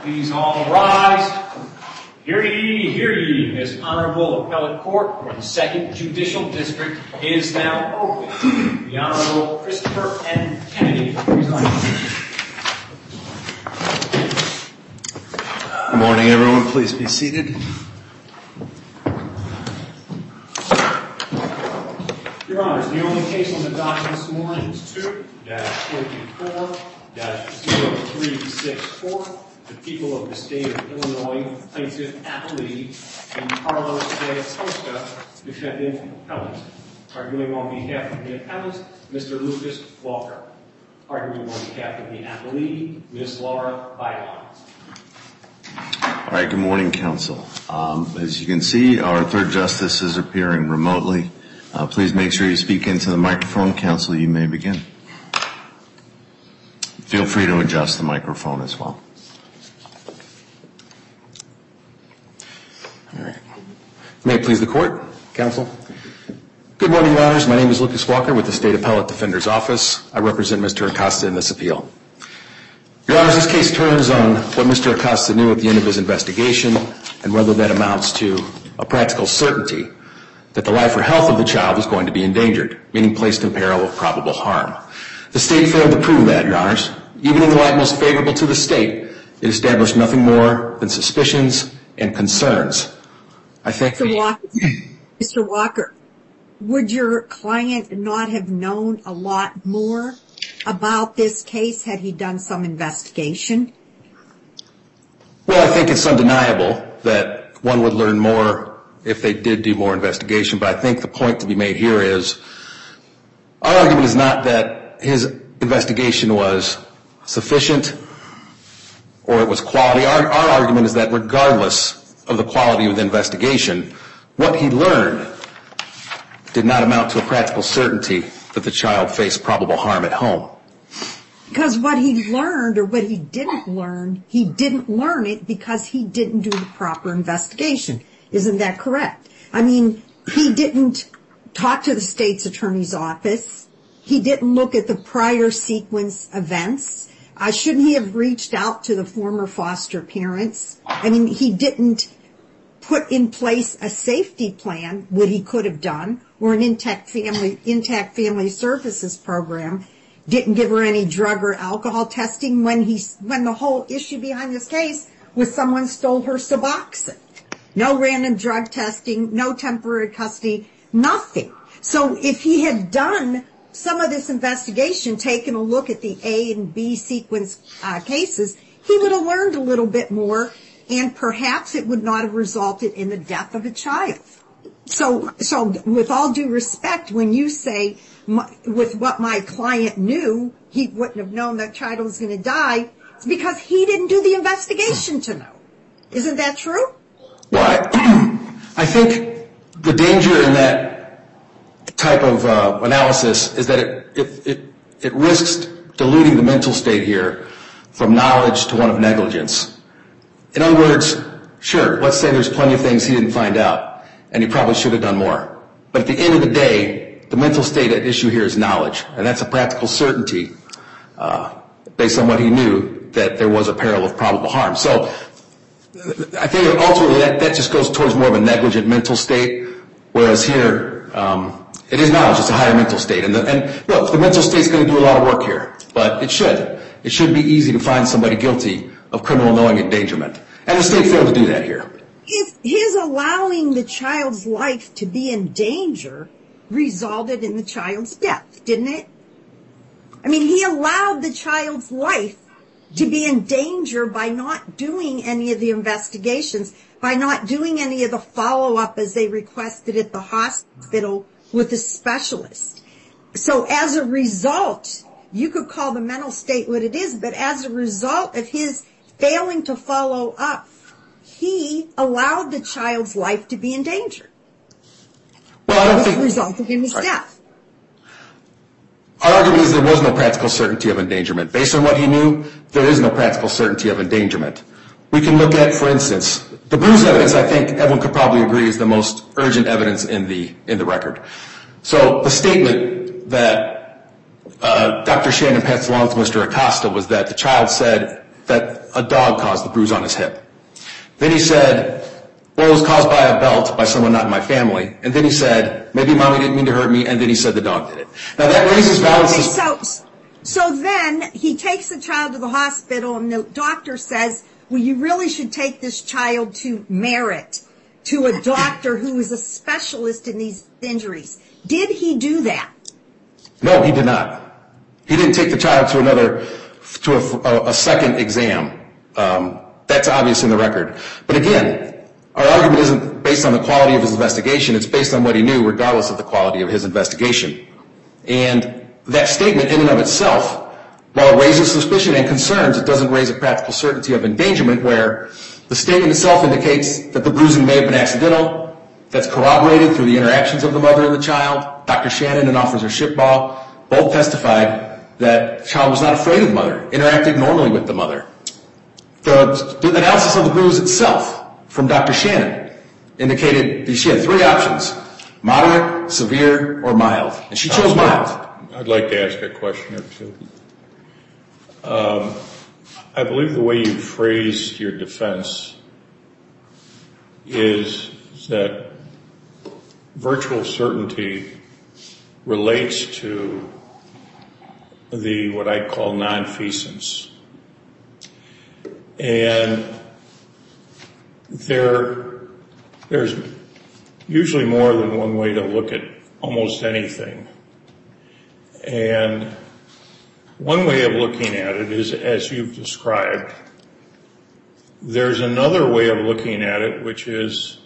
Please all rise. Hear ye, this Honorable Appellate Court for the 2nd Judicial District is now open. The Honorable Christopher N. Kennedy presiding. Good morning, everyone. Please be seated. Your Honors, the only case on the docket this morning is 2-24-0364. The people of the state of Illinois, plaintiff appellee, and Carlos de Acosta, defendant appellant. Arguing on behalf of the appellant, Mr. Lucas Walker. Arguing on behalf of the appellee, Ms. Laura Bailon. All right, good morning, counsel. As you can see, our third justice is appearing remotely. Please make sure you speak into the microphone. Counsel, you may begin. Feel free to adjust the microphone as well. All right. May it please the court, counsel. Good morning, Your Honors. My name is Lucas Walker with the State Appellate Defender's Office. I represent Mr. Acosta in this appeal. Your Honors, this case turns on what Mr. Acosta knew at the end of his investigation and whether that amounts to a practical certainty that the life or health of the child was going to be endangered, meaning placed in peril of probable harm. The state failed to prove that, Your Honors. Even in the light most favorable to the state, it established nothing more than suspicions and concerns. I think... Mr. Walker, would your client not have known a lot more about this case had he done some investigation? Well, I think it's undeniable that one would learn more if they did do more investigation, but I think the point to be made here is our argument is not that his investigation was sufficient or it was quality. Our argument is that regardless of the quality of the investigation, what he learned did not amount to a practical certainty that the child faced probable harm at home. Because what he learned or what he didn't learn it because he didn't do the proper investigation. Isn't that correct? I mean, he didn't talk to the state's attorney's office. He didn't look at the prior sequence events. Shouldn't he have reached out to the former foster parents? I mean, he didn't put in place a safety plan, what he could have done, or an intact family services program. Didn't give her any drug or alcohol testing when the whole issue behind this case was someone stole her Suboxone. No random drug testing, no temporary custody, nothing. So if he had done some of this investigation, taken a look at the A and B sequence cases, he would have learned a little bit more, and perhaps it would not have resulted in the death of a child. So with all due respect, when you say with what my client knew, he wouldn't have known that child was going to die, it's because he didn't do the investigation to know. Isn't that true? Well, I think the danger in that type of analysis is that it risks diluting the mental state here from knowledge to one of negligence. In other words, sure, let's say there's plenty of things he didn't find out, and he probably should have done more. But at the end of the day, the mental state at issue here is knowledge, and that's a practical certainty based on what he knew that there was a peril of probable harm. So I think ultimately that just goes towards more of a negligent mental state, whereas here it is knowledge, it's a higher mental state. And look, the mental state's going to do a lot of work here, but it should. It should be easy to find somebody guilty of criminal knowing endangerment. And the state failed to do that here. His allowing the child's life to be in danger resulted in the child's death, didn't it? I mean, he allowed the child's life to be in danger by not doing any of the investigations, by not doing any of the follow-up as they requested at the hospital with the specialist. So as a result, you could call the mental state what it is, but as a result of his failing to follow up, he allowed the child's life to be in danger. Well, I don't think... Which resulted in his death. Our argument is there was no practical certainty of endangerment. Based on what he knew, there is no practical certainty of endangerment. We can look at, for instance, the bruise evidence, I think everyone could probably agree, is the most urgent evidence in the record. So the statement that Dr. Shannon passed along to Mr. Acosta was that the child said that a dog caused the bruise on his hip. Then he said, well, it was caused by a belt, by someone not in my family. And then he said, maybe mommy didn't mean to hurt me. And then he said the dog did it. Now that raises valid suspicion. So then he takes the child to the hospital, and the doctor says, well, you really should take this child to Merritt, to a doctor who is a specialist in these injuries. Did he do that? No, he did not. He didn't take the child to a second exam. That's obvious in the record. But again, our argument isn't based on the quality of his investigation. It's based on what he knew, regardless of the quality of his investigation. And that statement in and of itself, while it raises suspicion and concerns, it doesn't raise a practical certainty of endangerment, where the statement itself indicates that the bruising may have been accidental. That's corroborated through the interactions of the mother and the child. Dr. Shannon and Officer Shipbaugh both testified that the child was not afraid of the mother, interacted normally with the mother. The analysis of the bruise itself from Dr. Shannon indicated that she had three options: moderate, severe, or mild. And she chose mild. I'd like to ask a question or two. I believe the way you phrased your defense is that virtual certainty relates to what I'd call nonfeasance. And there's usually more than one way to look at almost anything. And one way of looking at it is, as you've described. There's another way of looking at it, which is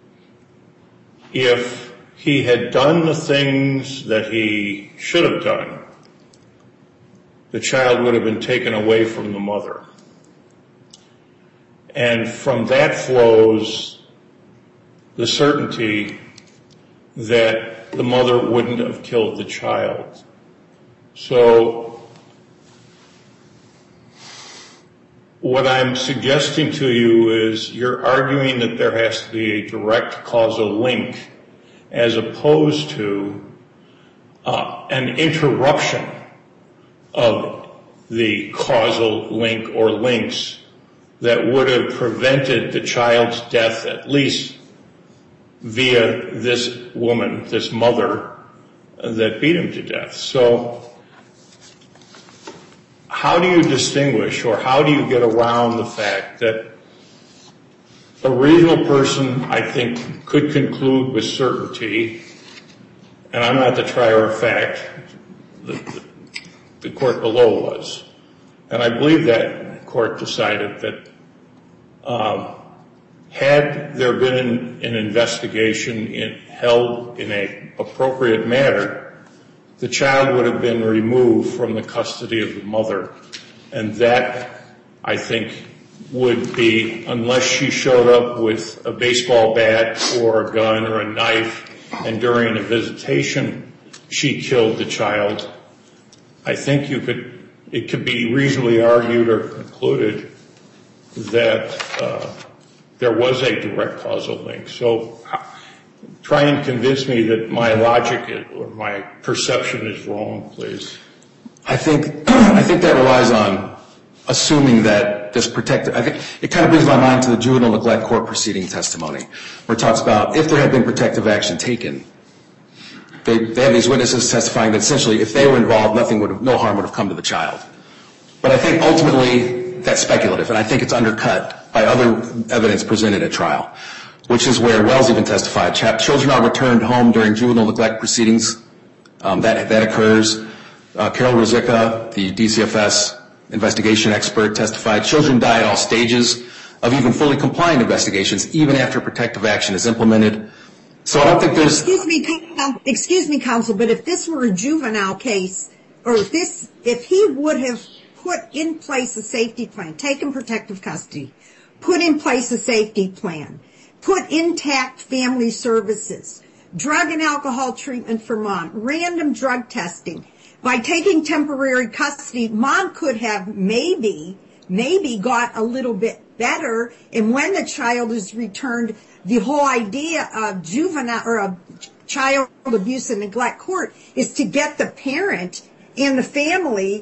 if he had done the things that he should have done, the child would have been taken away from the mother. And from that flows the certainty that the mother wouldn't have killed the child. So what I'm suggesting to you is you're arguing that there has to be a direct causal link as opposed to an interruption of the causal link or links that would have prevented the child's death, at least via this woman, this mother, that beat him to death. So how do you distinguish, or how do you get around the fact that a reasonable person, I think, could conclude with certainty, and I'm not the trier of fact, the court below was, and I believe that court decided that had there been an investigation held in an appropriate manner, the child would have been removed from the custody of the mother. And that, I think, would be, unless she showed up with a baseball bat or a gun or a knife, and during a visitation she killed the child, I think it could be reasonably argued or concluded that there was a direct causal link. So try and convince me that my logic or my perception is wrong, please. I think that relies on assuming that this protective, I think it kind of brings my mind to the juvenile neglect court proceeding testimony, where it talks about if there had been protective action taken. They have these witnesses testifying that essentially if they were involved, no harm would have come to the child. But I think ultimately that's speculative, and I think it's undercut by other evidence presented at trial, which is where Wells even testified. Children are returned home during juvenile neglect proceedings. That occurs. Carol Ruzicka, the DCFS investigation expert, testified children die at all stages of even fully compliant investigations, even after protective action is implemented. So I don't think there's... Excuse me, counsel, but if this were a juvenile case, or if he would have put in place a safety plan, taken protective custody, put in place a safety plan, put intact family services, drug and alcohol treatment for mom, random drug testing, by taking temporary custody, mom could have maybe got a little bit better, and when the child is returned, the whole idea of juvenile or of child abuse and neglect court is to get the parent and the family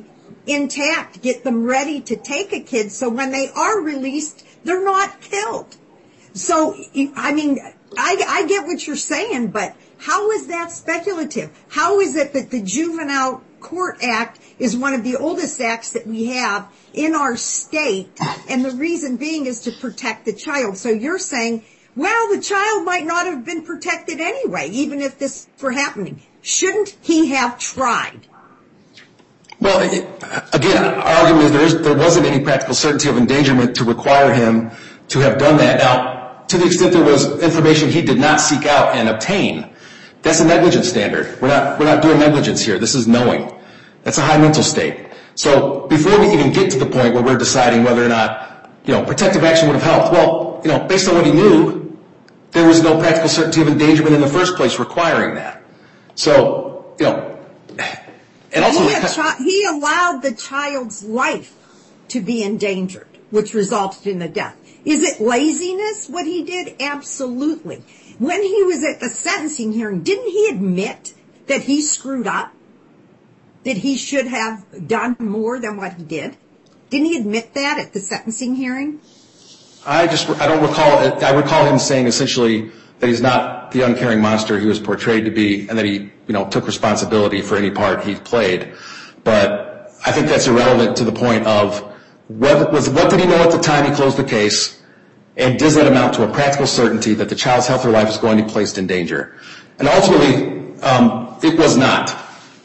intact, get them ready to take a kid so when they are released, they're not killed. So, I mean, I get what you're saying, but how is that speculative? How is it that the Juvenile Court Act is one of the oldest acts that we have in our state, and the reason being is to protect the child? So you're saying, well, the child might not have been protected anyway, even if this were happening. Shouldn't he have tried? Well, again, our argument is there wasn't any practical certainty of endangerment to require him to have done that. Now, to the extent there was information he did not seek out and obtain, that's a negligence standard. We're not doing negligence here. This is knowing. That's a high mental state. So before we even get to the point where we're deciding whether or not, protective action would have helped, well, based on what he knew, there was no practical certainty of endangerment in the first place requiring that. So, and also he allowed the child's life to be endangered, which resulted in the death. Is it laziness, what he did? Absolutely. When he was at the sentencing hearing, didn't he admit that he screwed up? That he should have done more than what he did? Didn't he admit that at the sentencing hearing? I don't recall it. I recall him saying essentially that he's not the uncaring monster he was portrayed to be, and that he, took responsibility for any part he played. But I think that's irrelevant to the point of what did he know at the time he closed the case, and does that amount to a practical certainty that the child's health or life is going to be placed in danger? And ultimately, it was not.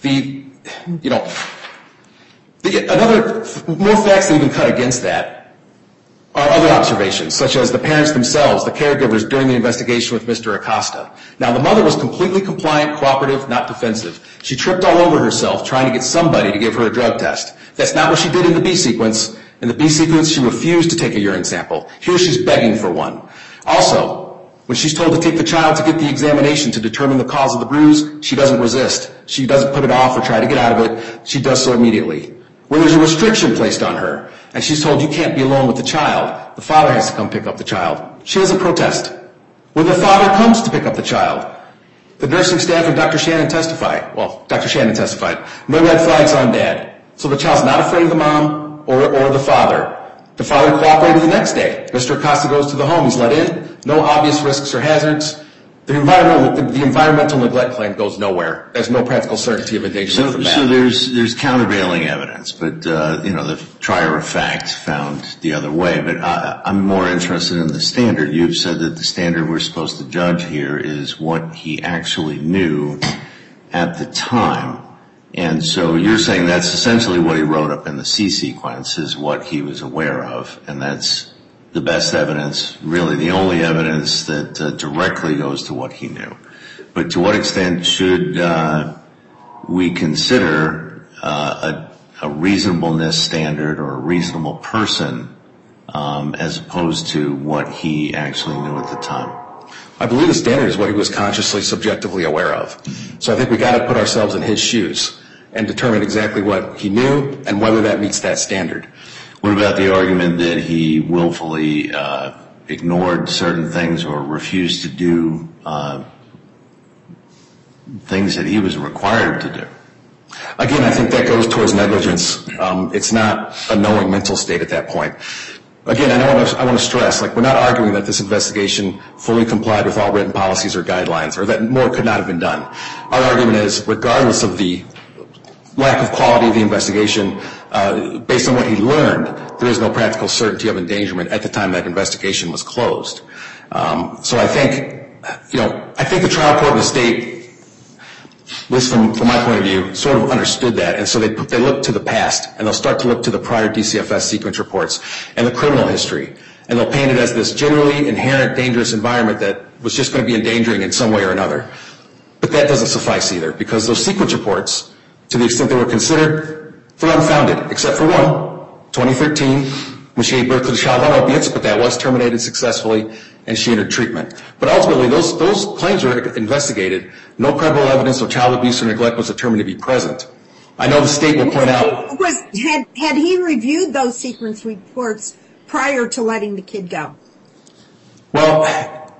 Another more facts that even cut against that are other observations, such as the parents themselves, the caregivers during the investigation with Mr. Acosta. Now, the mother was completely compliant, cooperative, not defensive. She tripped all over herself trying to get somebody to give her a drug test. That's not what she did in the B sequence. In the B sequence, she refused to take a urine sample. Here she's begging for one. Also, when she's told to take the child to get the examination to determine the cause of the bruise, she doesn't resist. She doesn't put it off or try to get out of it. She does so immediately. When there's a restriction placed on her, and she's told you can't be alone with the child, the father has to come pick up the child, she doesn't protest. When the father comes to pick up the child, the nursing staff and Dr. Shannon testified. No red flags on dad. So the child's not afraid of the mom or the father. The father cooperated the next day. Mr. Acosta goes to the home. He's let in. No obvious risks or hazards. The environmental neglect claim goes nowhere. There's no practical certainty of endangerment from that. So there's countervailing evidence, but the trier of fact found the other way. But I'm more interested in the standard. You've said that the standard we're supposed to judge here is what he actually knew at the time. And so you're saying that's essentially what he wrote up in the C sequence is what he was aware of, and that's the best evidence, really the only evidence that directly goes to what he knew. But to what extent should we consider a reasonableness standard or a reasonable person as opposed to what he actually knew at the time? I believe the standard is what he was consciously, subjectively aware of. So I think we got to put ourselves in his shoes and determine exactly what he knew and whether that meets that standard. What about the argument that he willfully ignored certain things or refused to do things that he was required to do? Again, I think that goes towards negligence. It's not a knowing mental state at that point. Again, I want to stress, we're not arguing that this investigation fully complied with all written policies or guidelines, or that more could not have been done. Our argument is, regardless of the lack of quality of the investigation, based on what he learned, there is no practical certainty of endangerment at the time that investigation was closed. So I think the trial court in the state, at least from my point of view, sort of understood that, and so they look to the past, and they'll start to look to the prior DCFS sequence reports and the criminal history, and they'll paint it as this generally inherent dangerous environment that was just going to be endangering in some way or another. But that doesn't suffice either, because those sequence reports, to the extent they were considered, they're unfounded, except for one, 2013, when she gave birth to the child on opiates, but that was terminated successfully, and she entered treatment. But ultimately, those claims were investigated. No credible evidence of child abuse or neglect was determined to be present. I know the state will point out... Had he reviewed those sequence reports prior to letting the kid go? Well,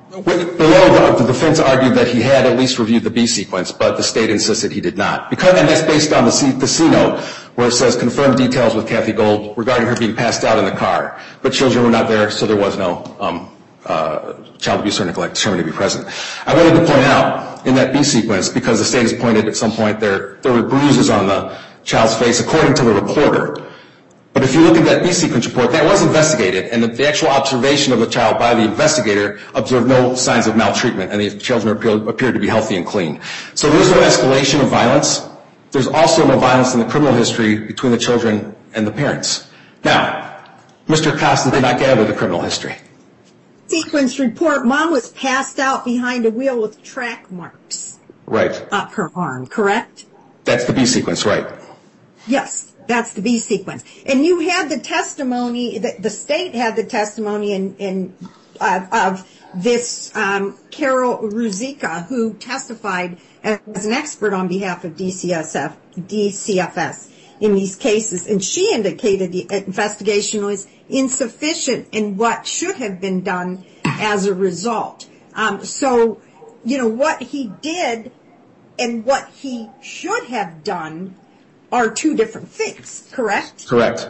Below, the defense argued that he had at least reviewed the B sequence, but the state insisted he did not. And that's based on the C note, where it says, confirmed details with Kathy Gold regarding her being passed out in the car. But children were not there, so there was no child abuse or neglect determined to be present. I wanted to point out in that B sequence, because the state has pointed at some point there were bruises on the child's face, according to the reporter. But if you look at that B sequence report, that was investigated, and the actual observation of the child by the investigator observed no signs of maltreatment, and the children appeared to be healthy and clean. So there's no escalation of violence. There's also no violence in the criminal history between the children and the parents. Now, Mr. Acosta did not gather the criminal history. Sequence report, Mom was passed out behind a wheel with track marks. Right. Up her arm, correct? That's the B sequence, right. Yes, that's the B sequence. And you had the testimony, the state had the testimony of this Carol Ruzicka, who testified as an expert on behalf of DCFS in these cases. And she indicated the investigation was insufficient in what should have been done as a result. So, what he did and what he should have done are two different things, correct? Correct.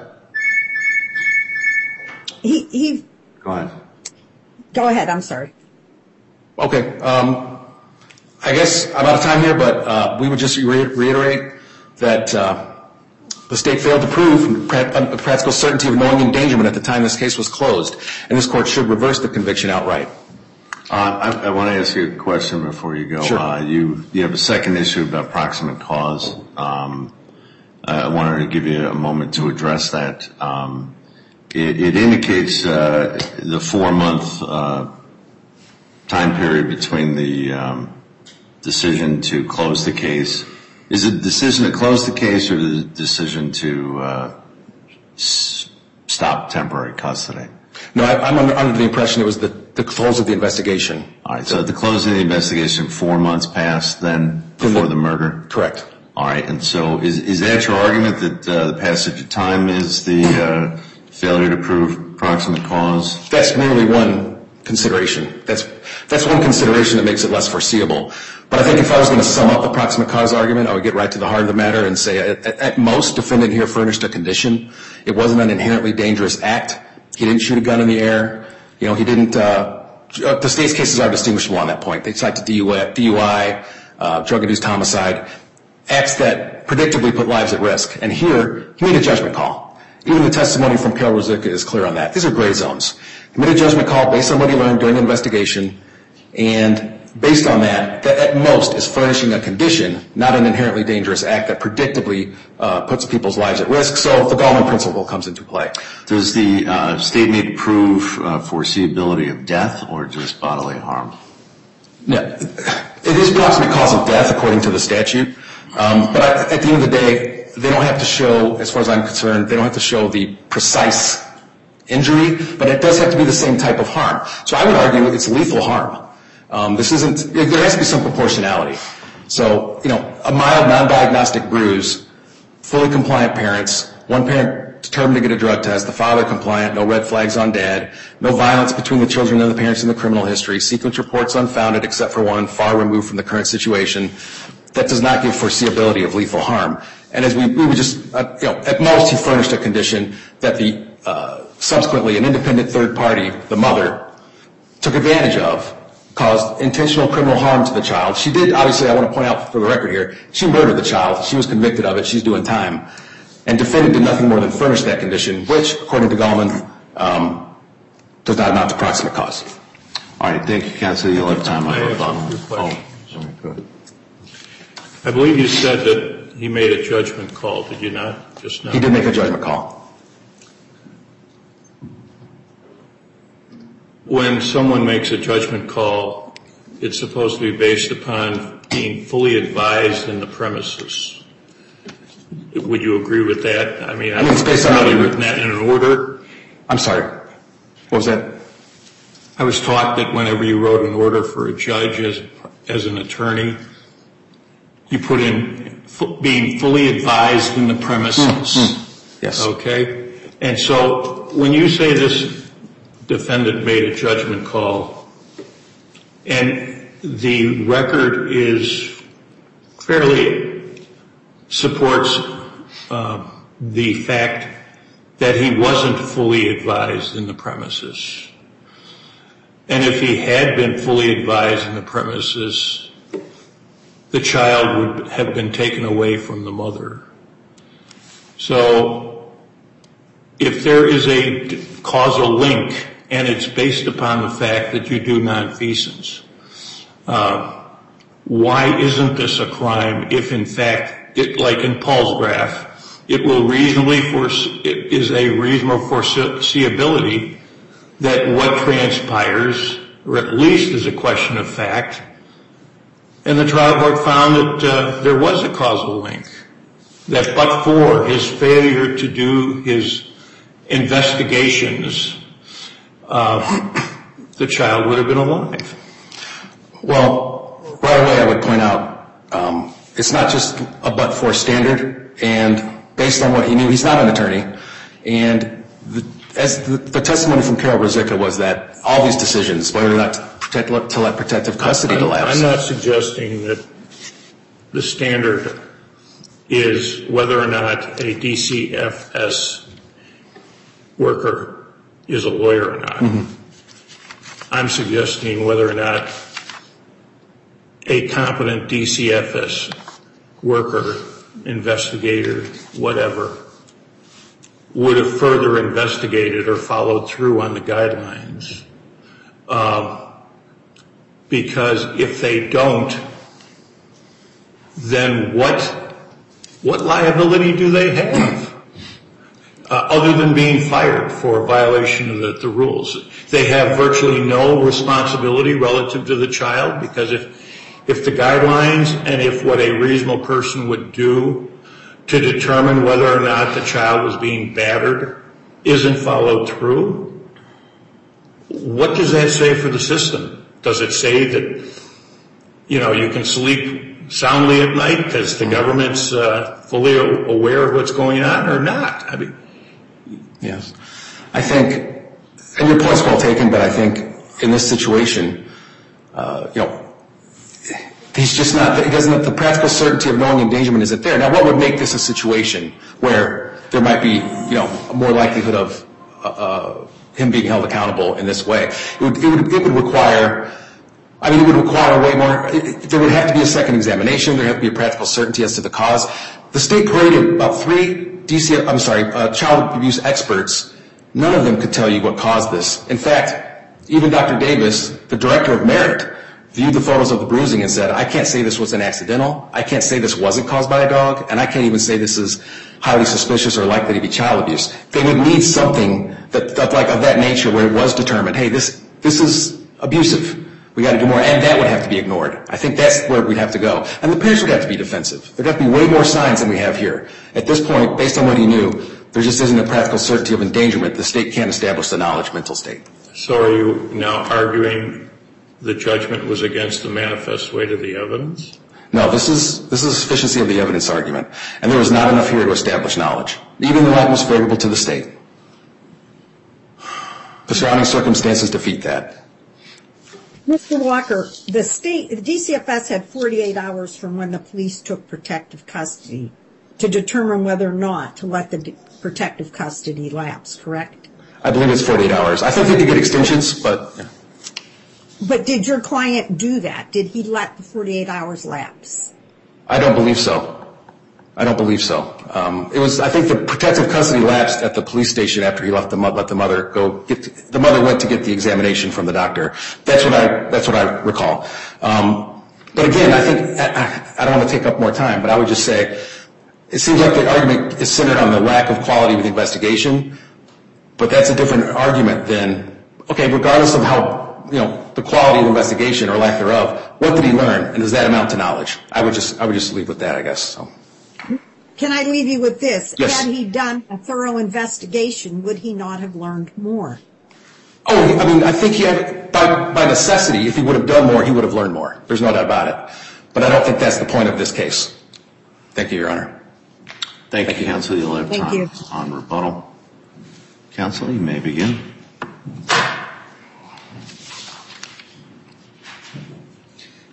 Go ahead. Go ahead, I'm sorry. Okay. I guess I'm out of time here, but we would just reiterate that the state failed to prove practical certainty of knowing endangerment at the time this case was closed, and this court should reverse the conviction outright. I want to ask you a question before you go. Sure. You have a second issue about proximate cause. I wanted to give you a moment to address that. It indicates the 4-month time period between the decision to close the case. Is it the decision to close the case or the decision to stop temporary custody? No, I'm under the impression it was the close of the investigation. All right, so at the close of the investigation, 4 months passed then before the murder? Correct. All right, and so is that your argument that the passage of time is the failure to prove proximate cause? That's merely one consideration. That's one consideration that makes it less foreseeable. But I think if I was going to sum up the proximate cause argument, I would get right to the heart of the matter and say at most, defendant here furnished a condition. It wasn't an inherently dangerous act. He didn't shoot a gun in the air. He didn't. The state's cases are distinguishable on that point. They cite the DUI, drug-induced homicide, acts that predictably put lives at risk. And here, he made a judgment call. Even the testimony from Carol Ruzicka is clear on that. These are gray zones. He made a judgment call based on what he learned during the investigation, and based on that at most is furnishing a condition, not an inherently dangerous act that predictably puts people's lives at risk. So the Gallman principle comes into play. Does the state need to prove foreseeability of death or just bodily harm? No. It is proximate cause of death according to the statute. But at the end of the day, they don't have to show, as far as I'm concerned, they don't have to show the precise injury, but it does have to be the same type of harm. So I would argue it's lethal harm. There has to be some proportionality. So, a mild non-diagnostic bruise, fully compliant parents, one parent determined to get a drug test, the father compliant, no red flags on dad, no violence between the children and the parents in the criminal history, sequence reports unfounded except for one, far removed from the current situation. That does not give foreseeability of lethal harm. And as we would just, at most he furnished a condition that the subsequently an independent third party, the mother, took advantage of, caused intentional criminal harm to the child. She did, obviously, I want to point out for the record here, she murdered the child. She was convicted of it. She's doing time. And defendant did nothing more than furnish that condition, which, according to Gallman, does not amount to proximate cause. All right, thank you, counsel. You'll have time. Sorry, go ahead. I believe you said that he made a judgment call. Did you not just now? He did make a judgment call. When someone makes a judgment call, it's supposed to be based upon being fully advised in the premises. Would you agree with that? I mean it's based on written that in an order. I'm sorry. What was that? I was taught that whenever you wrote an order for a judge as an attorney, you put in being fully advised in the premises. Yes. Okay? And so when you say this defendant made a judgment call, And the record supports the fact that he wasn't fully advised in the premises. And if he had been fully advised in the premises, the child would have been taken away from the mother. So if there is a causal link, and it's based upon the fact that you do nonfeasance, why isn't this a crime if, in fact, like in Paul's graph, it is a reasonable foreseeability that what transpires, or at least is a question of fact, and the trial court found that there was a causal link, that but for his failure to do his investigations, the child would have been alive. Well, right away I would point out it's not just a but-for standard, and based on what he knew, he's not an attorney, and the testimony from Carol Ruzicka was that all these decisions, whether or not to let protective custody elapse. I'm not suggesting that the standard is whether or not a DCFS worker is a lawyer or not. Mm-hmm. I'm suggesting whether or not a competent DCFS worker, investigator, whatever, would have further investigated or followed through on the guidelines. Because if they don't, then what liability do they have? Other than being fired for a violation of the rules. They have virtually no responsibility relative to the child, because if the guidelines and if what a reasonable person would do to determine whether or not the child was being battered isn't followed through, what does that say for the system? Does it say that, you can sleep soundly at night because the government's fully aware of what's going on, or not? I mean, yes. I think, and your point's well taken, but I think in this situation, he's just not, he doesn't have the practical certainty of knowing endangerment isn't there. Now, what would make this a situation where there might be, a more likelihood of him being held accountable in this way? It would require way more. There would have to be a second examination. There would have to be a practical certainty as to the cause. The state paraded about 3 child abuse experts. None of them could tell you what caused this. In fact, even Dr. Davis, the director of Merit, viewed the photos of the bruising and said, I can't say this was an accidental, I can't say this wasn't caused by a dog, and I can't even say this is highly suspicious or likely to be child abuse. They would need something of that nature where it was determined, hey, this is abusive. We got to do more, and that would have to be ignored. I think that's where we'd have to go. And the parents would have to be defensive. There'd have to be way more signs than we have here. At this point, based on what he knew, there just isn't a practical certainty of endangerment. The state can't establish the knowledge mental state. So are you now arguing the judgment was against the manifest weight of the evidence? No, this is a sufficiency of the evidence argument. And there was not enough here to establish knowledge. Even the light was favorable to the state. The surrounding circumstances defeat that. Mr. Walker, the DCFS had 48 hours from when the police took protective custody to determine whether or not to let the protective custody lapse, correct? I believe it's 48 hours. I think they could get extensions, but... Yeah. But did your client do that? Did he let the 48 hours lapse? I don't believe so. I think the protective custody lapsed at the police station after he let the mother go. The mother went to get the examination from the doctor. That's what I recall. But again, I think I don't want to take up more time, but I would just say it seems like the argument is centered on the lack of quality with the investigation. But that's a different argument than, okay, regardless of how, the quality of the investigation or lack thereof, what did he learn, and does that amount to knowledge? I would just leave with that, I guess. So. Can I leave you with this? Yes. Had he done a thorough investigation, would he not have learned more? Oh, I mean, I think he had, by necessity, if he would have done more, he would have learned more. There's no doubt about it. But I don't think that's the point of this case. Thank you, Your Honor. Thank you, Counsel. You'll have time on rebuttal. Counsel, you may begin.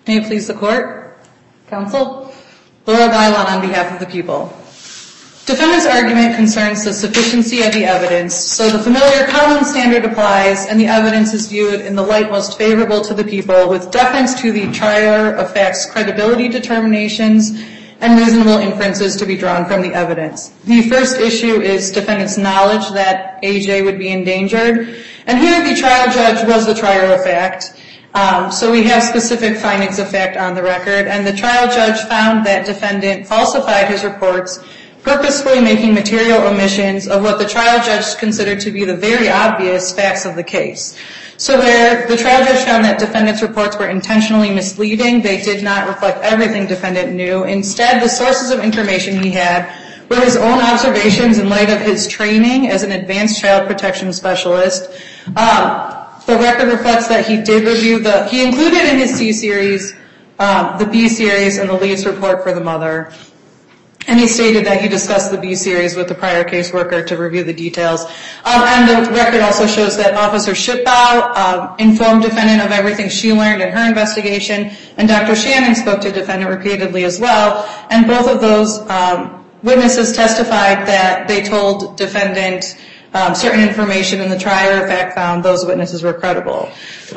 May it please the court, counsel, Laura Bailon on behalf of the people. Defendant's argument concerns the sufficiency of the evidence, so the familiar common standard applies and the evidence is viewed in the light most favorable to the people with deference to the trier of facts, credibility determinations, and reasonable inferences to be drawn from the evidence. The first issue is defendant's knowledge that AJ would be endangered, and here the trial judge was the trier of fact. So we have specific findings of fact on the record, and the trial judge found that defendant falsified his reports, purposefully making material omissions of what the trial judge considered to be the very obvious facts of the case. So where the trial judge found that defendant's reports were intentionally misleading, they did not reflect everything defendant knew. Instead, the sources of information he had were his own observations in light of his training as an advanced child protection specialist. The record reflects that he did review he included in his C series, the B series, and the Leeds report for the mother. And he stated that he discussed the B series with the prior caseworker to review the details. And the record also shows that Officer Shipbow informed defendant of everything she learned in her investigation, and Dr. Shannon spoke to defendant repeatedly as well. And both of those witnesses testified that they told defendant certain information, and the trier of fact found those witnesses were credible.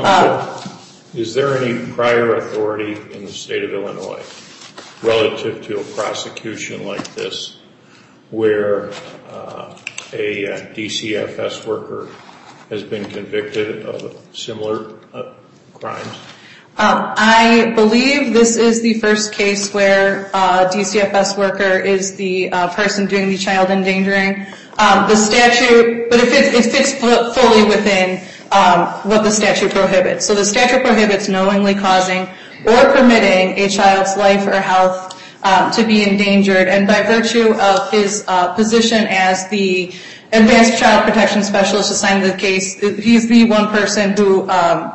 Is there any prior authority in the state of Illinois relative to a prosecution like this where a DCFS worker has been convicted of similar crimes? I believe this is the first case where a DCFS worker is the person doing the child endangering. The statute, but it fits fully within what the statute prohibits. So the statute prohibits knowingly causing or permitting a child's life or health to be endangered, and by virtue of his position as the advanced child protection specialist assigned to the case, he's the one person who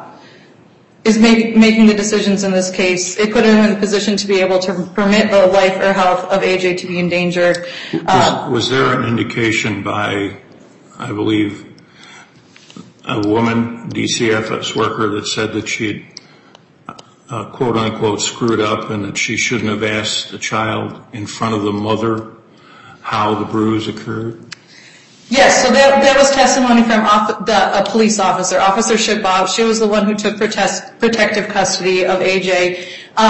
is making the decisions in this case. It put him in the position to be able to permit the life or health of AJ to be endangered. Was there an indication by, I believe, a woman, DCFS worker, that said that she'd quote-unquote screwed up and that she shouldn't have asked the child in front of the mother how the bruise occurred? Yes, so that was testimony from a police officer, Officer Shipbow. She was the one who took protective custody of AJ,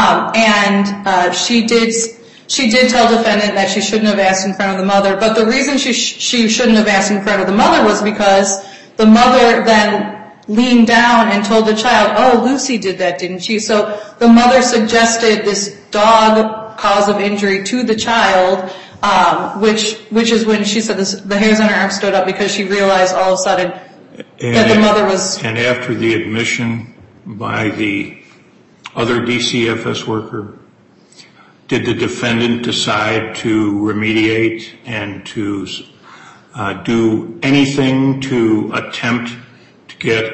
and she did tell defendant that she shouldn't have asked in front of the mother, but the reason she shouldn't have asked in front of the mother was because the mother then leaned down and told the child, "Oh, Lucy did that, didn't she?" So the mother suggested this dog cause of injury to the child, which is when she said the hairs on her arm stood up because she realized all of a sudden that the mother was... And after the admission by the other DCFS worker, did the defendant decide to remediate and to do anything to attempt to get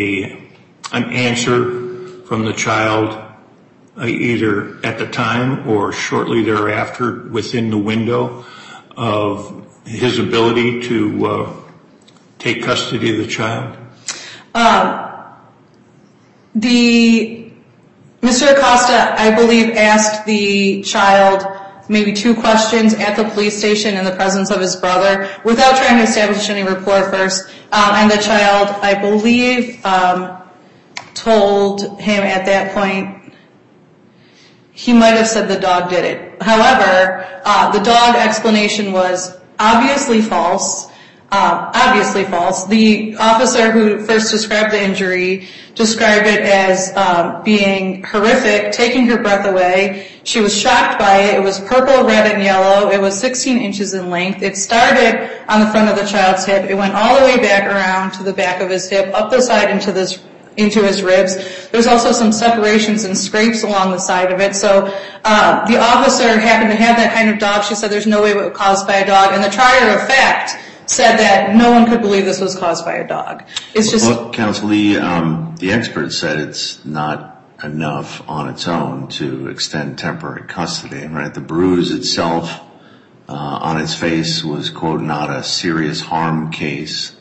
an answer from the child either at the time or shortly thereafter within the window of his ability to take custody of the child? Mr. Acosta, I believe, asked the child maybe 2 questions at the police station in the presence of his brother without trying to establish any rapport first. And the child, I believe, told him at that point, he might have said the dog did it. However, the dog explanation was obviously false. The officer who first described the injury described it as being horrific, taking her breath away. She was shocked by it. It was purple, red, and yellow. It was 16 inches in length. It started on the front of the child's hip. It went all the way back around to the back of his hip, up the side into his ribs. There's also some separations and scrapes along the side of it. So the officer happened to have that kind of dog. She said there's no way it was caused by a dog. And the trier of fact said that no one could believe this was caused by a dog. It's just... Well, counsel, the expert said it's not enough on its own to extend temporary custody, right? The bruise itself on its face was, quote, not a serious harm case.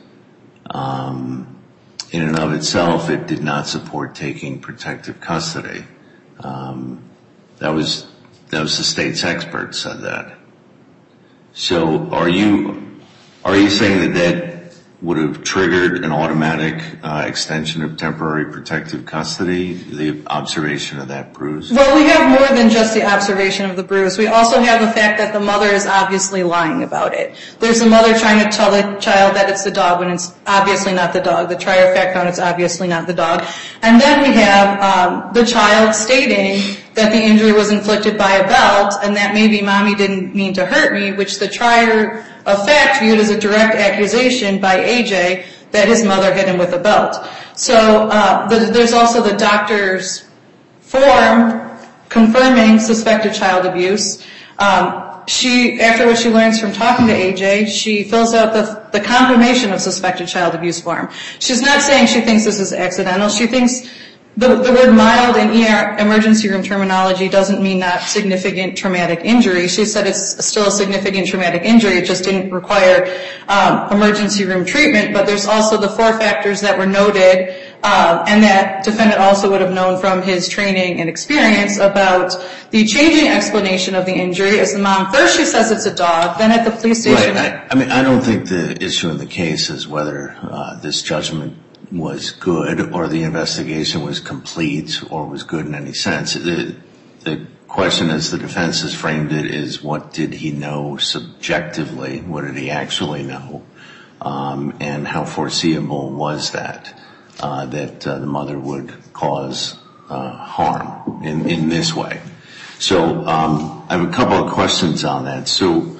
In and of itself, it did not support taking protective custody. That was the state's expert said that. So are you saying that would have triggered an automatic extension of temporary protective custody, the observation of that bruise? Well, we have more than just the observation of the bruise. We also have the fact that the mother is obviously lying about it. There's a mother trying to tell the child that it's the dog when it's obviously not the dog. The trier of fact found it's obviously not the dog. And then we have the child stating that the injury was inflicted by a belt and that maybe mommy didn't mean to hurt me, which the trier of fact viewed as a direct accusation by AJ that his mother hit him with a belt. So there's also the doctor's form confirming suspected child abuse. After what she learns from talking to AJ, she fills out the confirmation of suspected child abuse form. She's not saying she thinks this is accidental. She thinks the word mild in ER emergency room terminology doesn't mean not significant traumatic injury. She said it's still a significant traumatic injury. It just didn't require emergency room treatment. But there's also the 4 factors that were noted and that defendant also would have known from his training and experience about the changing explanation of the injury. As the mom, first she says it's a dog, then at the police station. Right. I don't think the issue in the case is whether this judgment was good or the investigation was complete or was good in any sense. The question, as the defense has framed it, is what did he know subjectively? What did he actually know? And how foreseeable was that the mother would cause harm in this way? So I have a couple of questions on that. So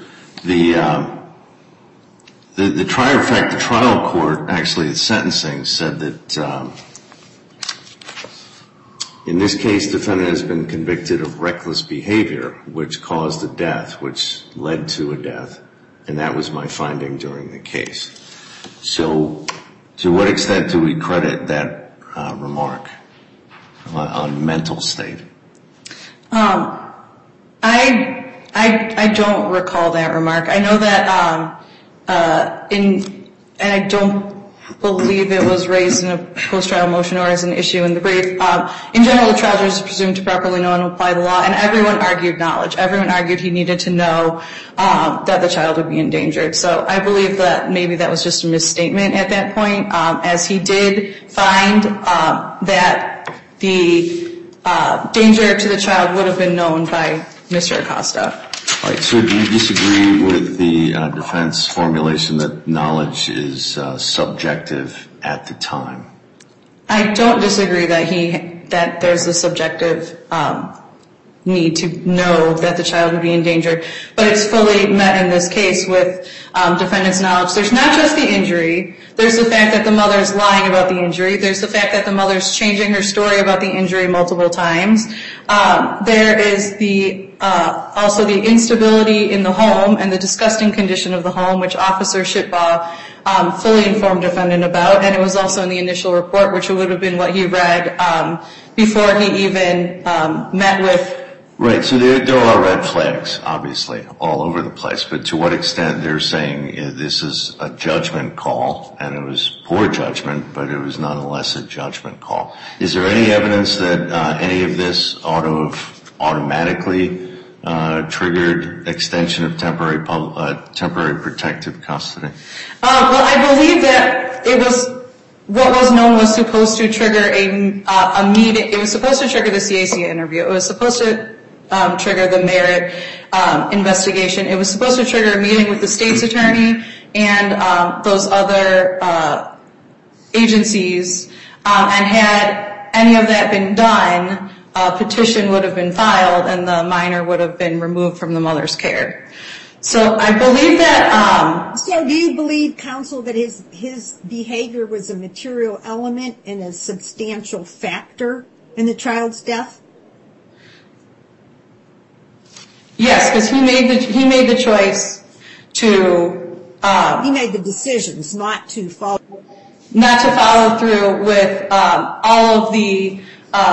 the trial court, actually at sentencing, said that in this case, defendant has been convicted of reckless behavior, which caused a death, which led to a death, and that was my finding during the case. So to what extent do we credit that remark on mental state? I don't recall that remark. I know that and I don't believe it was raised in a post-trial motion or as an issue in the brief. In general, the trial judge is presumed to properly know and apply the law, and everyone argued knowledge. Everyone argued he needed to know that the child would be endangered. So I believe that maybe that was just a misstatement at that point, as he did find that the danger to the child would have been known by Mr. Acosta. All right, so do you disagree with the defense formulation that knowledge is subjective at the time? I don't disagree that there's a subjective need to know that the child would be endangered, but it's fully met in this case with defendant's knowledge. There's not just the injury. There's the fact that the mother's lying about the injury. There's the fact that the mother's changing her story about the injury multiple times. There is also the instability in the home and the disgusting condition of the home, which Officer Shitbaugh fully informed defendant about, and it was also in the initial report, which would have been what he read before he even met with. Right, so there are red flags, obviously, all over the place, but to what extent they're saying this is a judgment call, and it was poor judgment, but it was nonetheless a judgment call. Is there any evidence that any of this ought to have automatically triggered extension of temporary protective custody? Well, I believe that it was what was known was supposed to trigger a meeting. It was supposed to trigger the CAC interview. It was supposed to trigger the merit investigation. It was supposed to trigger a meeting with the state's attorney and those other agencies. And had any of that been done, a petition would have been filed and the minor would have been removed from the mother's care. So I believe that... So do you believe, counsel, that his behavior was a material element and a substantial factor in the child's death? Yes, because he made the choice to... he made the decisions not to follow through with all of the...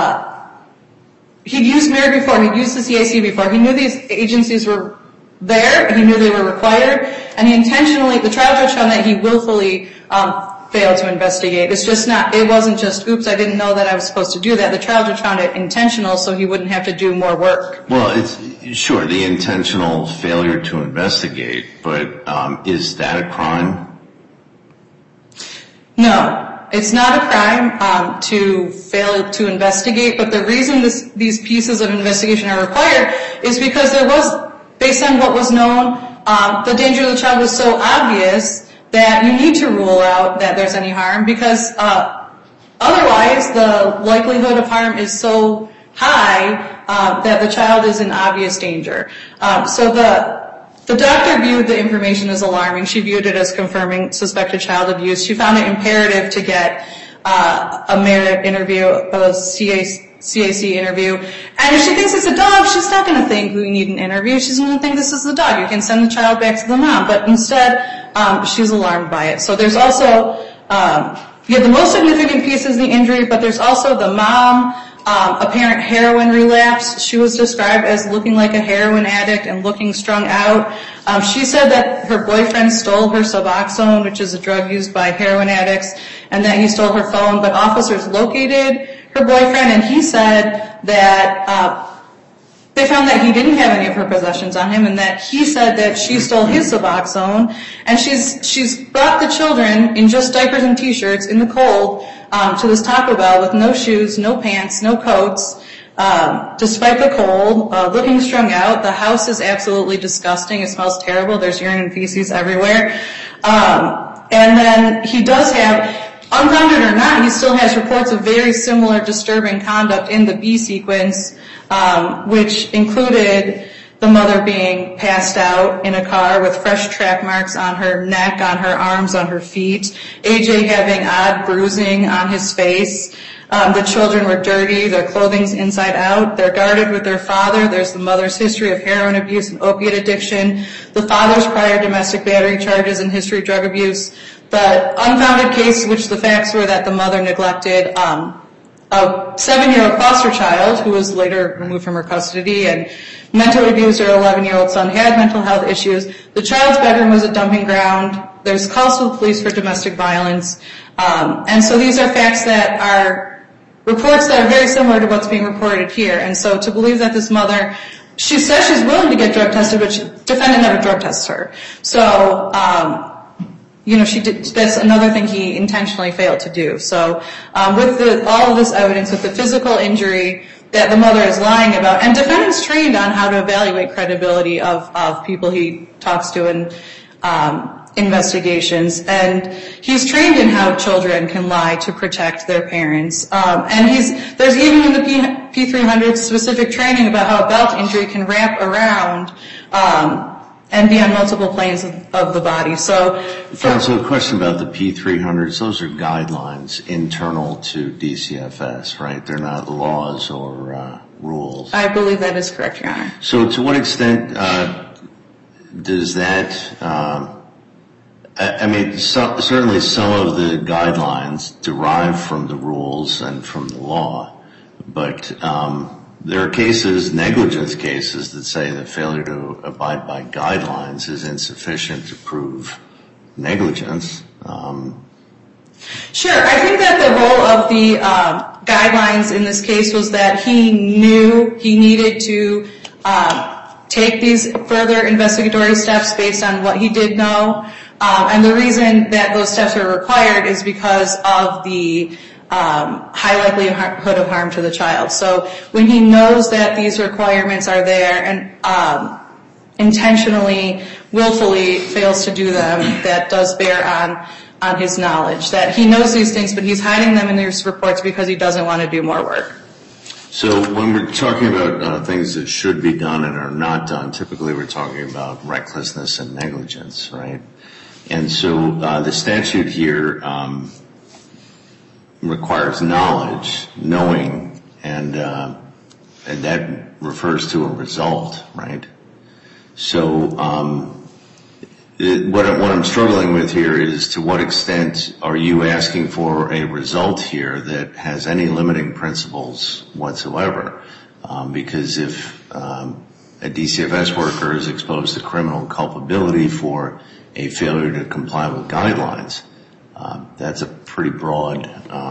He'd used merit before, he'd used the CAC before. He knew these agencies were there, he knew they were required, and he intentionally, the trial judge found that he willfully failed to investigate. It's just not, it wasn't just, oops, I didn't know that I was supposed to do that. The trial judge found it intentional so he wouldn't have to do more work. Well, it's sure the intentional failure to investigate, but is that a crime? No, it's not a crime to fail to investigate, but the reason these pieces of investigation are required is because there was, based on what was known, the danger of the child was so obvious that you need to rule out that there's any harm, because otherwise the likelihood of harm is so high that the child is in obvious danger. So the doctor viewed the information as alarming. She viewed it as confirming suspected child abuse. She found it imperative to get a merit interview, a CAC interview. And if she thinks it's a dog, she's not going to think we need an interview. She's going to think this is the dog. You can send the child back to the mom. But instead, she's alarmed by it. So there's also, the most significant piece is the injury, but there's also the mom, apparent heroin relapse. She was described as looking like a heroin addict and looking strung out. She said that her boyfriend stole her Suboxone, which is a drug used by heroin addicts, and that he stole her phone. But officers located her boyfriend, and he said that they found that he didn't have any of her possessions on him, and that he said that she stole his Suboxone. And she's brought the children in just diapers and T-shirts in the cold to this Taco Bell with no shoes, no pants, no coats, despite the cold, looking strung out. The house is absolutely disgusting. It smells terrible. There's urine and feces everywhere. And then he does have, unfounded or not, he still has reports of very similar disturbing conduct in the B sequence, which included the mother being passed out in a car with fresh track marks on her neck, on her arms, on her feet. AJ having odd bruising on his face. The children were dirty. Their clothing's inside out. They're guarded with their father. There's the mother's history of heroin abuse and opiate addiction. The father's prior domestic battery charges and history of drug abuse. The unfounded case, which the facts were that the mother neglected a 7-year-old foster child who was later removed from her custody and mentally abused her 11-year-old son, had mental health issues. The child's bedroom was a dumping ground. There's calls to the police for domestic violence. And so these are facts that are reports that are very similar to what's being reported here. And so to believe that this mother, she says she's willing to get drug tested, but defendant never drug tests her. So, she did, that's another thing he intentionally failed to do. So with all of this evidence, with the physical injury that the mother is lying about, and defendant's trained on how to evaluate credibility of people he talks to in investigations, and he's trained in how children can lie to protect their parents. And there's even in the P300 specific training about how a belt injury can wrap around and be on multiple planes of the body. So, Counsel, a question about the P300s. Those are guidelines internal to DCFS, right? They're not laws or rules. I believe that is correct, Your Honor. So to what extent does that, certainly some of the guidelines derive from the rules and from the law, but there are cases, negligence cases, that say that failure to abide by guidelines is insufficient to prove negligence. Sure. I think that the role of the guidelines in this case was that he knew he needed to take these further investigatory steps based on what he did know. And the reason that those steps are required is because of the high likelihood of harm to the child. So when he knows that these requirements are there and intentionally, willfully fails to do them, that does bear on his knowledge. That he knows these things, but he's hiding them in these reports because he doesn't want to do more work. So when we're talking about things that should be done and are not done, typically we're talking about recklessness and negligence, right? And so the statute here requires knowledge, knowing, and that refers to a result, right? So what I'm struggling with here is, to what extent are you asking for a result here that has any limiting principles whatsoever? Because if a DCFS worker is exposed to criminal culpability for a failure to comply with guidelines, That's a pretty broad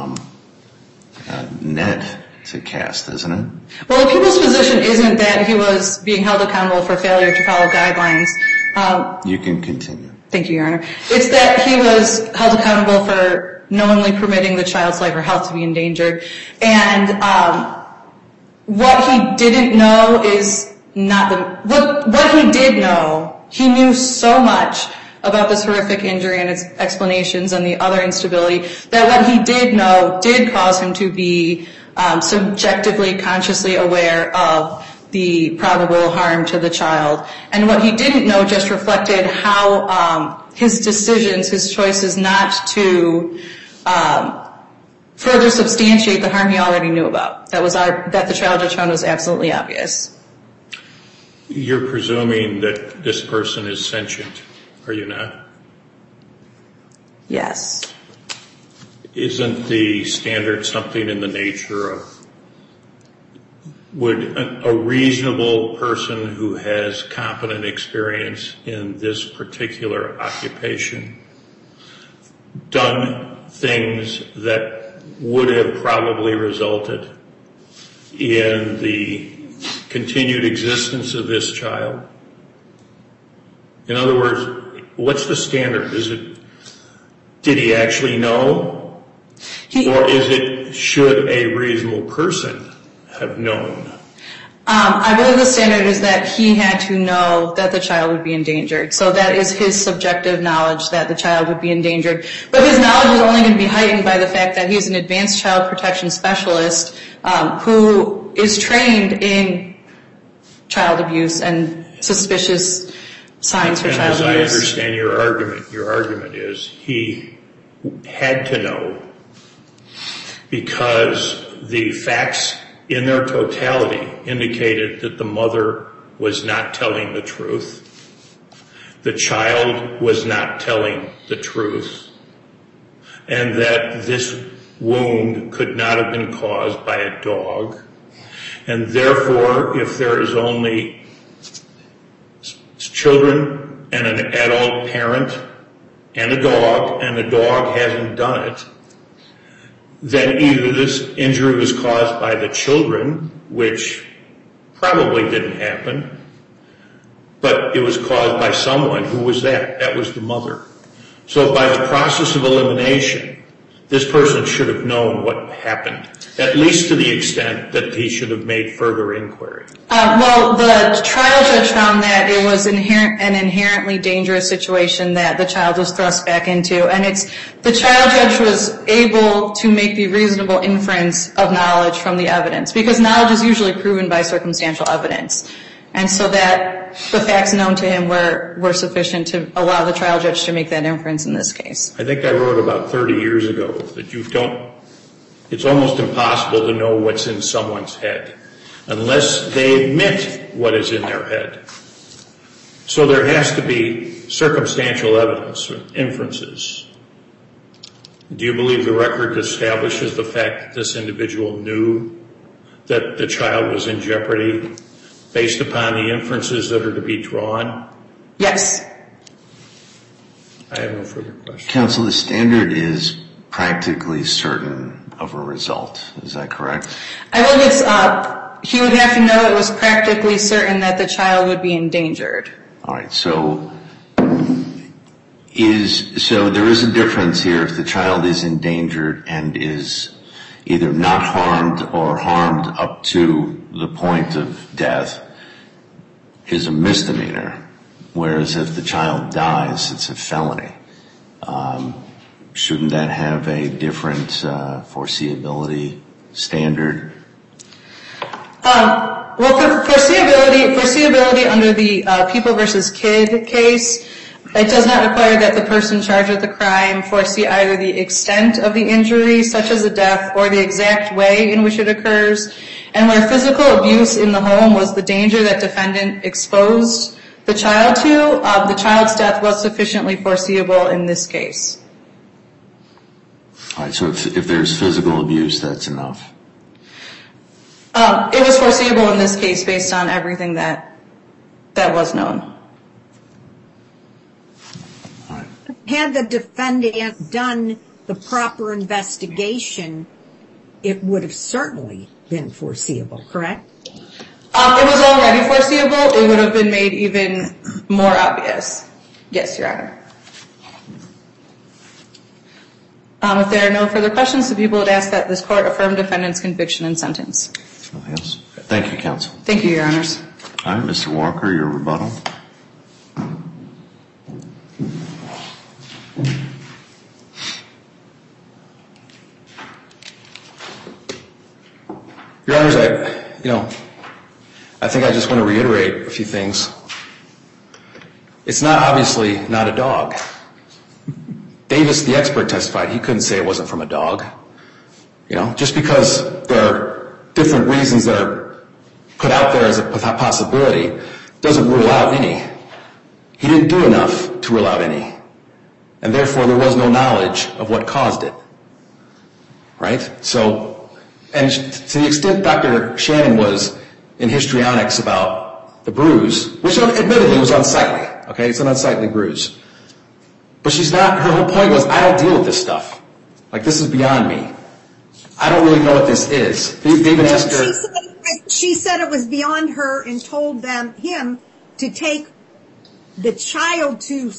net to cast, isn't it? Well, the people's position isn't that he was being held accountable for failure to follow guidelines. You can continue. Thank you, Your Honor. It's that he was held accountable for knowingly permitting the child's life or health to be endangered. And what he didn't know is not what he did know. He knew so much about this horrific injury and its explanations and the other instability that what he did know did cause him to be subjectively, consciously aware of the probable harm to the child. And what he didn't know just reflected how his decisions, his choices not to further substantiate the harm he already knew about. That the trial judge found was absolutely obvious. You're presuming that this person is sentient, are you not? Yes. Isn't the standard something in the nature of, would a reasonable person who has competent experience in this particular occupation done things that would have probably resulted in the continued existence of this child? In other words, what's the standard? Did he actually know? Or is it, should a reasonable person have known? I believe the standard is that he had to know that the child would be endangered. So that is his subjective knowledge that the child would be endangered. But his knowledge is only going to be heightened by the fact that he's an advanced child protection specialist who is trained in child abuse and suspicious signs for child abuse. And as I understand your argument is he had to know because the facts in their totality indicated that the mother was not telling the truth. The child was not telling the truth. And that this wound could not have been caused by a dog. And therefore, if there is only children and an adult parent and a dog hasn't done it, then either this injury was caused by the children, which probably didn't happen, but it was caused by someone. Who was that? That was the mother. So by the process of elimination, this person should have known what happened, at least to the extent that he should have made further inquiry. Well, the trial judge found that it was an inherently dangerous situation that the child was thrust back into, and the trial judge was able to make the reasonable inference of knowledge from the evidence, because knowledge is usually proven by circumstantial evidence. And so that the facts known to him were sufficient to allow the trial judge to make that inference in this case. I think I wrote about 30 years ago that it's almost impossible to know what's in someone's head unless they admit what is in their head. So there has to be circumstantial evidence or inferences. Do you believe the record establishes the fact that this individual knew that the child was in jeopardy based upon the inferences that are to be drawn? Yes. I have no further questions. Counsel, the standard is practically certain of a result. Is that correct? I believe he would have to know it was practically certain that the child would be endangered. All right. So there is a difference here if the child is endangered and is either not harmed or harmed up to the point of death is a misdemeanor, whereas if the child dies, it's a felony. Shouldn't that have a different foreseeability standard? Well, for foreseeability under the People v. Kidd case, it does not require that the person charged with the crime foresee either the extent of the injury, such as a death, or the exact way in which it occurs. And where physical abuse in the home was the danger that defendant exposed the child to, the child's death was sufficiently foreseeable in this case. All right. So if there's physical abuse, that's enough. It was foreseeable in this case based on everything that was known. All right. had the defendant done the proper investigation, it would have certainly been foreseeable, correct? It was already foreseeable. It would have been made even more obvious. Yes, Your Honor. If there are no further questions, the people would ask that this court affirm defendant's conviction and sentence. Nothing else? Thank you, counsel. Thank you, Your Honors. All right, Mr. Walker, your rebuttal. Your Honors, I think I just want to reiterate a few things. It's obviously not a dog. Davis, the expert, testified he couldn't say it wasn't from a dog. Just because there are different reasons that are put out there as a possibility doesn't rule out any. He didn't do enough to rule out any. And therefore, there was no knowledge of what caused it. Right? So, and to the extent Dr. Shannon was in histrionics about the bruise, which admittedly was unsightly. Okay, it's an unsightly bruise. But she's not, her whole point was, I don't deal with this stuff. Like, this is beyond me. I don't really know what this is. They even asked her. She said it was beyond her and told him to take the child to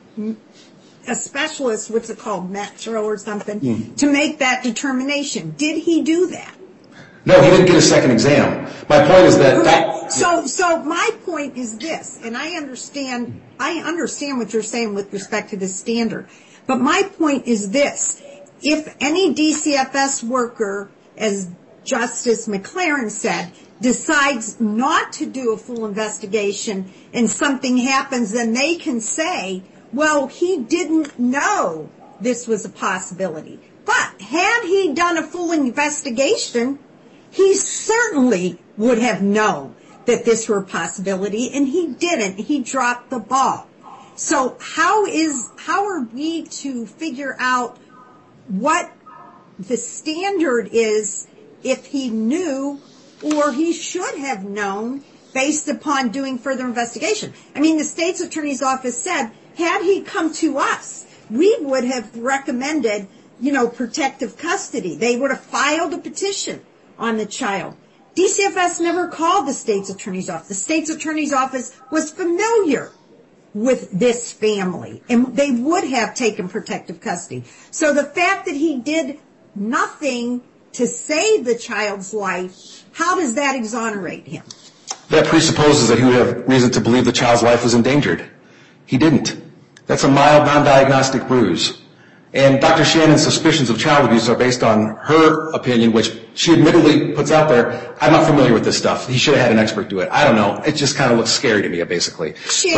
a specialist, what's it called, Metro or something, to make that determination. Did he do that? No, he didn't get a second exam. My point is that... So my point is this, and I understand what you're saying with respect to the standard, but my point is this. If any DCFS worker, as Justice McLaren said, decides not to do a full investigation and something happens, then they can say, well, he didn't know this was a possibility. But had he done a full investigation, he certainly would have known that this were a possibility, and he didn't. He dropped the ball. So how are we to figure out what the standard is if he knew or he should have known based upon doing further investigation? I mean, the state's attorney's office said, had he come to us, we would have recommended, protective custody. They would have filed a petition on the child. DCFS never called the state's attorney's office. The state's attorney's office was familiar with this family, and they would have taken protective custody. So the fact that he did nothing to save the child's life, how does that exonerate him? That presupposes that he would have reason to believe the child's life was endangered. He didn't. That's a mild, non-diagnostic bruise. And Dr. Shannon's suspicions of child abuse are based on her opinion, which she admittedly puts out there. I'm not familiar with this stuff. He should have had an expert do it. I don't know. It just kind of looks scary to me, basically.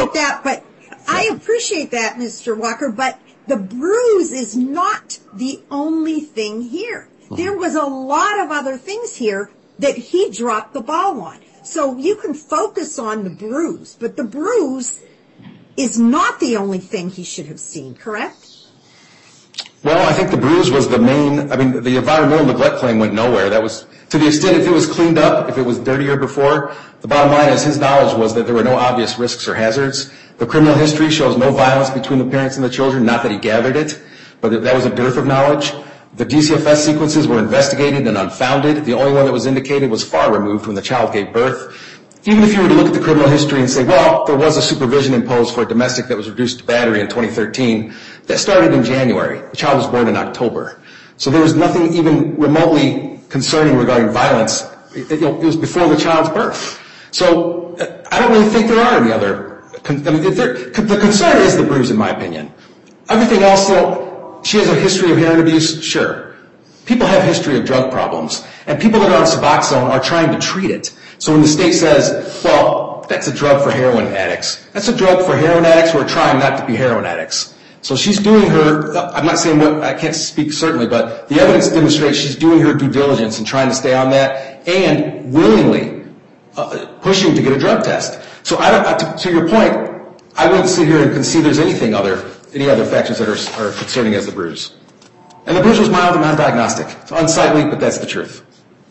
I appreciate that, Mr. Walker, but the bruise is not the only thing here. There was a lot of other things here that he dropped the ball on. So you can focus on the bruise, but the bruise is not the only thing he should have seen, correct? Well, I think the bruise was the main, the environmental neglect claim went nowhere. That was, to the extent if it was cleaned up, if it was dirtier before, the bottom line is his knowledge was that there were no obvious risks or hazards. The criminal history shows no violence between the parents and the children, not that he gathered it, but that was a dearth of knowledge. The DCFS sequences were investigated and unfounded. The only one that was indicated was far removed when the child gave birth. Even if you were to look at the criminal history and say, well, there was a supervision imposed for a domestic that was reduced to battery in 2013, that started in January. The child was born in October. So there was nothing even remotely concerning regarding violence. It was before the child's birth. So I don't really think there are any other. The concern is the bruise, in my opinion. Everything else, she has a history of heroin abuse, sure. People have a history of drug problems, and people that are on Suboxone are trying to treat it. So when the state says, well, that's a drug for heroin addicts, that's a drug for heroin addicts who are trying not to be heroin addicts. So she's doing her, I'm not saying what, I can't speak certainly, but the evidence demonstrates she's doing her due diligence and trying to stay on that and willingly pushing to get a drug test. So to your point, I wouldn't sit here and concede there's any other factors that are concerning as the bruise. And the bruise was mild and non-diagnostic. It's unsightly, but that's the truth.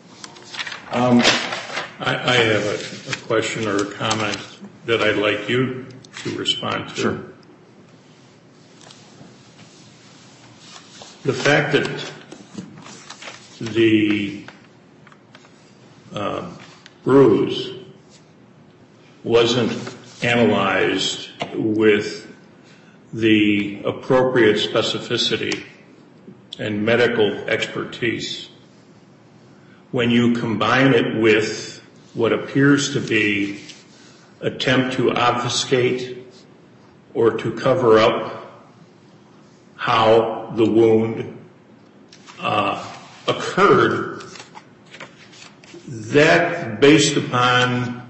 I have a question or a comment that I'd like you to respond to. Sure. The fact that the bruise wasn't analyzed with the appropriate specificity and medical expertise, when you combine it with what appears to be attempt to obfuscate or to cover up how the wound occurred, that, based upon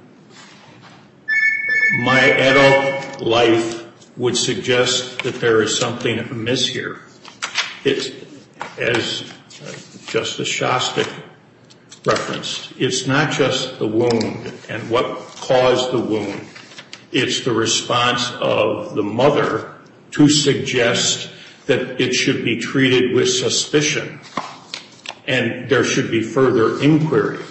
my adult life, would suggest that there is something amiss here. It's, as Justice Shostak referenced, it's not just the wound and what caused the wound. It's the response of the mother to suggest that it should be treated with suspicion and there should be further inquiry.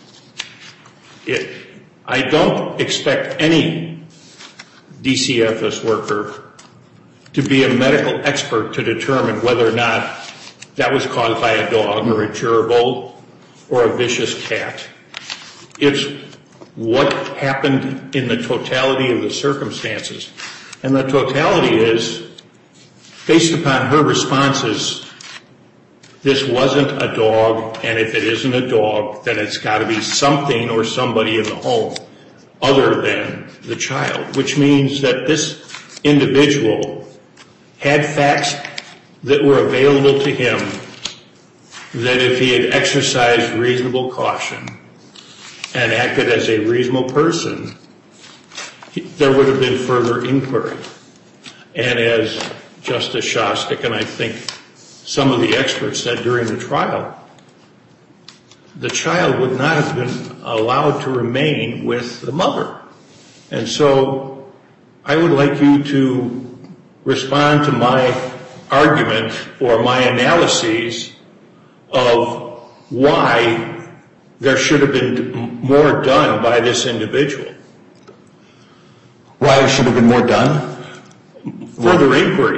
I don't expect any DCFS worker to be a medical expert to determine whether or not that was caused by a dog or a gerbil or a vicious cat. It's what happened in the totality of the circumstances. And the totality is, based upon her responses, this wasn't a dog, and if it isn't a dog, then it's got to be something or somebody in the home other than the child, which means that this individual had facts that were available to him that if he had exercised reasonable caution and acted as a reasonable person, there would have been further inquiry. And as Justice Shostak and I think some of the experts said during the trial, the child would not have been allowed to remain with the mother. And so I would like you to respond to my argument or my analyses of why there should have been more done by this individual. Why there should have been more done? Further inquiry.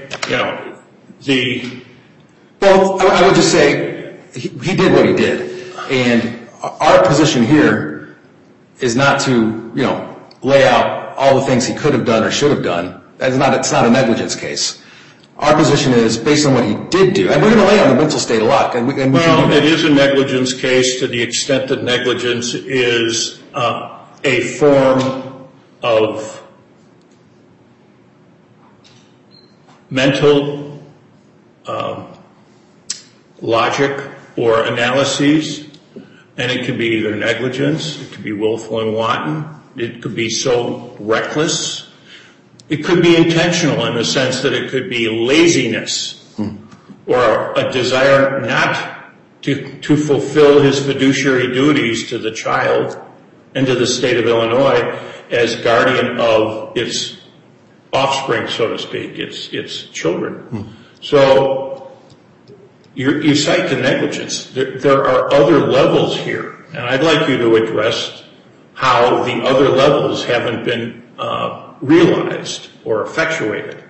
Well, I would just say he did what he did. And our position here is not to, lay out all the things he could have done or should have done. It's not a negligence case. Our position is based on what he did do. And we're going to lay on the mental state a lot. Well, it is a negligence case to the extent that negligence is a form of mental logic or analyses, and it could be either negligence, it could be willful and wanton, it could be so reckless, it could be intentional in the sense that it could be laziness or a desire not to fulfill his fiduciary duties to the child and to the state of Illinois as guardian of its offspring, so to speak, its children. So you cite the negligence. There are other levels here, and I'd like you to address how the other levels haven't been realized or effectuated.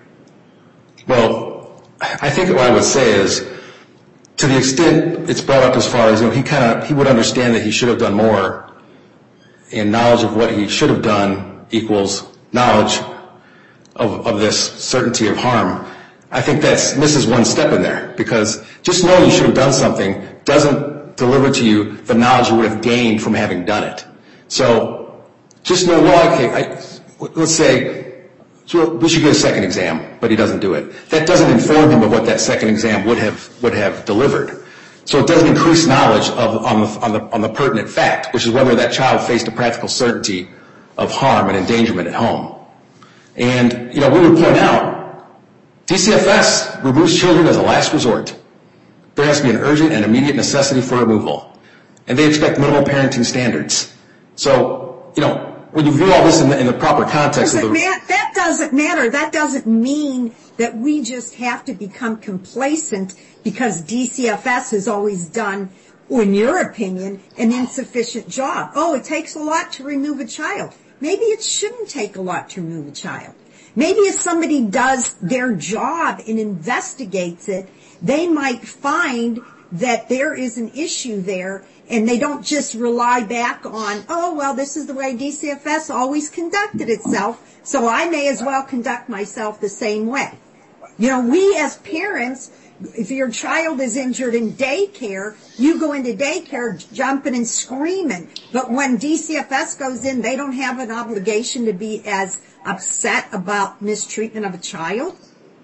Well, I think what I would say is, to the extent it's brought up as far as, he would understand that he should have done more, and knowledge of what he should have done equals knowledge of this certainty of harm. I think that misses one step in there, because just knowing you should have done something doesn't deliver to you the knowledge you would have gained from having done it. So just know, let's say we should get a second exam, but he doesn't do it. That doesn't inform him of what that second exam would have delivered. So it doesn't increase knowledge on the pertinent fact, which is whether that child faced a practical certainty of harm and endangerment at home. And, we would point out, DCFS removes children as a last resort. There has to be an urgent and immediate necessity for removal. And they expect minimal parenting standards. So, when you view all this in the proper context that doesn't matter. That doesn't mean that we just have to become complacent because DCFS has always done, in your opinion, an insufficient job. Oh, it takes a lot to remove a child. Maybe it shouldn't take a lot to remove a child. Maybe if somebody does their job and investigates it, they might find that there is an issue there, and they don't just rely back on, oh, well, this is the way DCFS always conducted itself, so I may as well conduct myself the same way. You know, we as parents, if your child is injured in daycare, you go into daycare jumping and screaming. But when DCFS goes in, they don't have an obligation to be as upset about mistreatment of a child?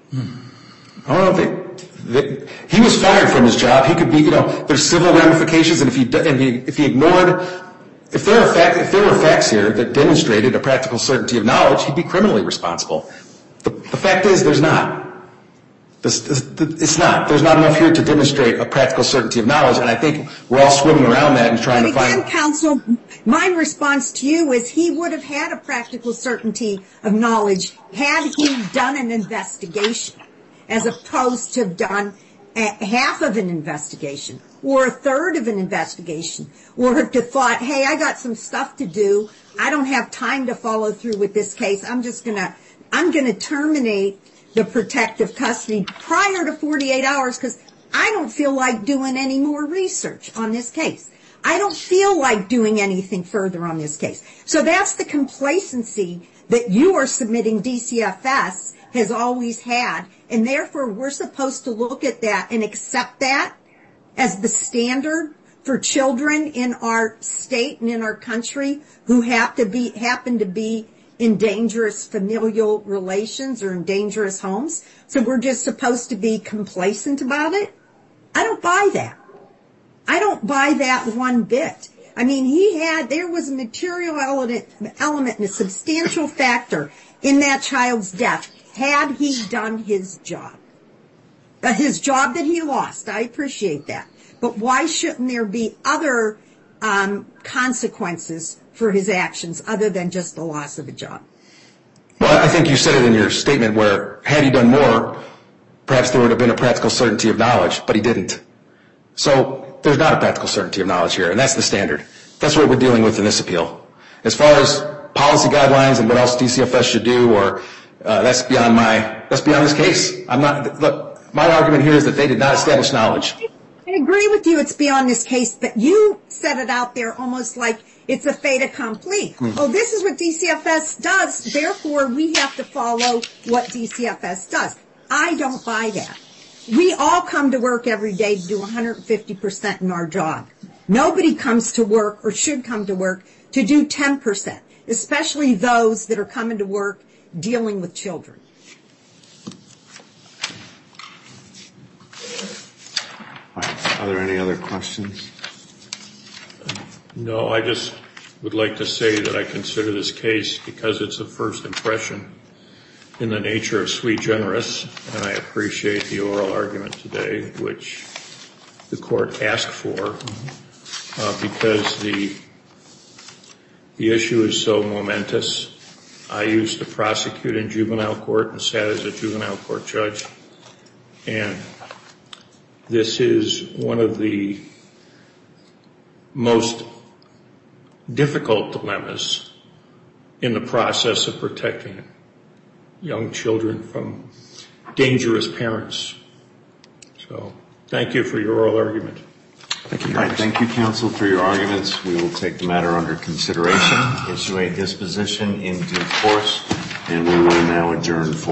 I don't know if he was fired from his job. He could be, there's civil ramifications, and if he ignored, if there were facts here that demonstrated a practical certainty of knowledge, he'd be criminally responsible. The fact is, there's not. It's not. There's not enough here to demonstrate a practical certainty of knowledge, and I think we're all swimming around that and trying to find. Again, counsel, my response to you is he would have had a practical certainty of knowledge had he done an investigation, as opposed to have done half of an investigation or a third of an investigation, or to thought, hey, I got some stuff to do. I don't have time to follow through with this case. I'm going to terminate the protective custody prior to 48 hours because I don't feel like doing any more research on this case. I don't feel like doing anything further on this case. So that's the complacency that you are submitting DCFS has always had, and therefore we're supposed to look at that and accept that as the standard for children in our state and in our country who happen to be in dangerous familial relations or in dangerous homes. So we're just supposed to be complacent about it? I don't buy that. I don't buy that one bit. I mean, there was a material element and a substantial factor in that child's death had he done his job. His job that he lost, I appreciate that. But why shouldn't there be other consequences for his actions other than just the loss of a job? Well, I think you said it in your statement where had he done more, perhaps there would have been a practical certainty of knowledge, but he didn't. So there's not a practical certainty of knowledge here, and that's the standard. That's what we're dealing with in this appeal. As far as policy guidelines and what else DCFS should do, or that's beyond this case. Look, my argument here is that they did not establish knowledge. I agree with you, it's beyond this case, but you set it out there almost like it's a fait accompli. Oh, this is what DCFS does, therefore we have to follow what DCFS does. I don't buy that. We all come to work every day to do 150% in our job. Nobody comes to work or should come to work to do 10%, especially those that are coming to work dealing with children. Are there any other questions? No, I just would like to say that I consider this case, because it's a first impression, in the nature of sui generis, and I appreciate the oral argument today, which the court asked for, because the issue is so momentous. I used to prosecute in juvenile court and sat as a juvenile court judge, and this is one of the most difficult dilemmas in the process of protecting young children from dangerous parents. So thank you for your oral argument. Thank you. All right, thank you, counsel, for your arguments. We will take the matter under consideration, issue a disposition in due course, and we will now adjourn for